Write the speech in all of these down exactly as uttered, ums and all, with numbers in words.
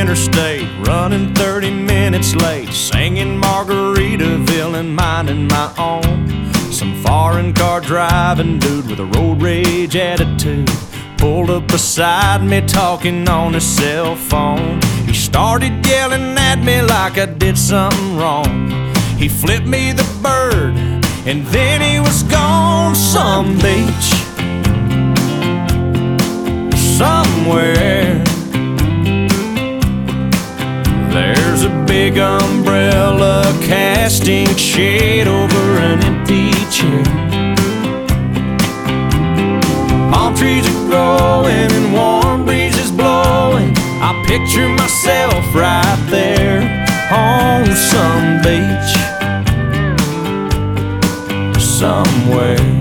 interstate, running thirty minutes late, singing Margaritaville and minding my own. Some foreign car driving dude with a road rage attitude pulled up beside me talking on his cell phone. He started yelling at me like I did something wrong. He flipped me the bird and then he was gone. Some beach somewhere, there's a big umbrella casting shade over an empty chair. Palm trees are growing and warm breezes blowing. I picture myself right there on some beach somewhere.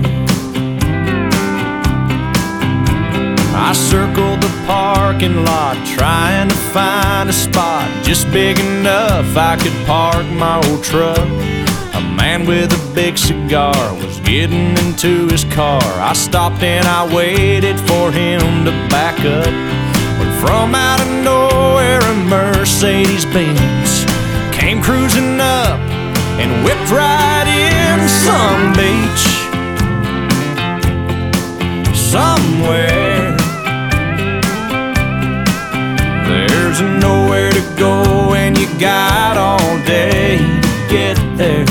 I circled the parking lot trying to find a spot just big enough I could park my old truck. A man with a big cigar was getting into his car. I stopped and I waited for him to back up. When from out of nowhere a Mercedes Benz came cruising up and whipped right in. Some beach somewhere, there's nowhere to go and you got all day to get there.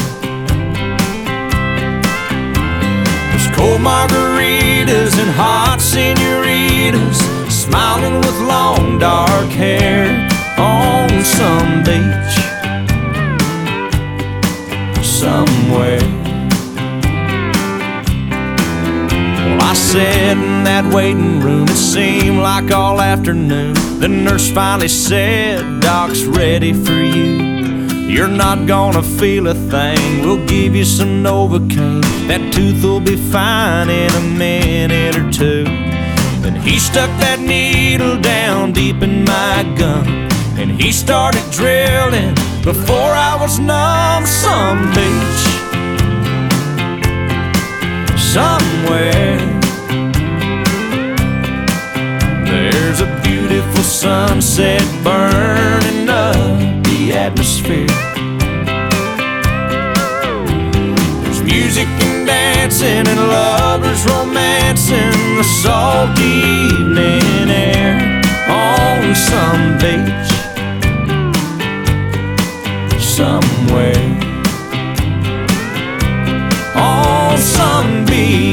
There's cold margaritas and hot senoritas smiling with long dark hair on some beach somewhere. Well, I sat in that waiting room, it seemed like all afternoon. The nurse finally said, "Doc's ready for you. You're not gonna feel a thing. We'll give you some Novocaine. That tooth will be fine in a minute or two." Then he stuck that needle down deep in my gum and he started drilling before I was numb. Some beach somewhere, there's a beautiful sunset burning up the atmosphere. There's music and dancing and lovers romancing the salty evening air on some beach somewhere, on some beach.